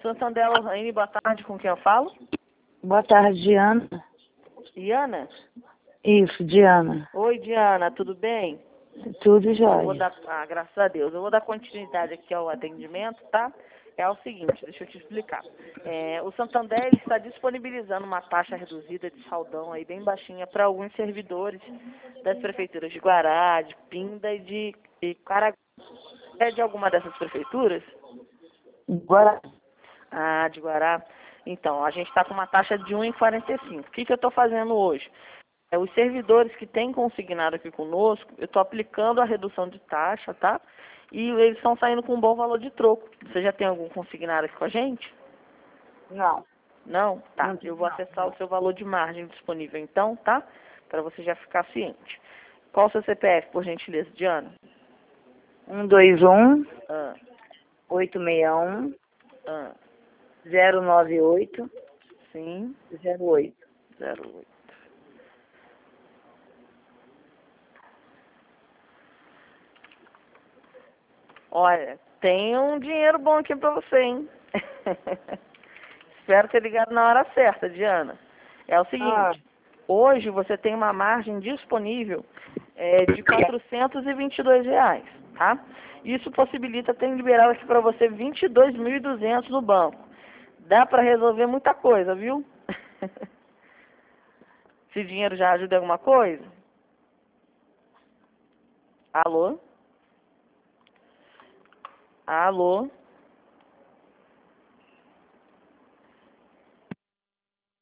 Santander Lorraine, boa tarde, com quem eu falo? Boa tarde, Diana. Diana? Isso, Diana. Oi, Diana, tudo bem? Tudo Eu vou jóia. dar, graças a Deus, eu vou dar continuidade aqui ao atendimento, tá? É o seguinte, deixa eu te explicar. O Santander ele está disponibilizando uma taxa reduzida de saldão aí bem baixinha para alguns servidores das prefeituras de Guará, de Pinda e de Caraguá. É de alguma dessas prefeituras? Agora, Ah, de Guará. Então, a gente está com uma taxa de 1,45. O que eu estou fazendo hoje? Os servidores que têm consignado aqui conosco, eu estou aplicando a redução de taxa, tá? E eles estão saindo com um bom valor de troco. Você já tem algum consignado aqui com a gente? não. Não? Tá. Não tem, Eu vou não. acessar o seu valor de margem disponível então, tá? Para você já ficar ciente. Qual o seu CPF, por gentileza, Diana? 121 Ah, 861 ah, 098 sim, 08. 08. Olha, tem um dinheiro bom aqui pra você, hein? Espero ter ligado na hora certa, Diana. É o Ah, seguinte, hoje você tem uma margem disponível de R$ 422, tá? Isso possibilita ter liberado aqui para você 22.200 no banco. Dá para resolver muita coisa, viu? Esse dinheiro já ajuda em alguma coisa? Alô? Alô?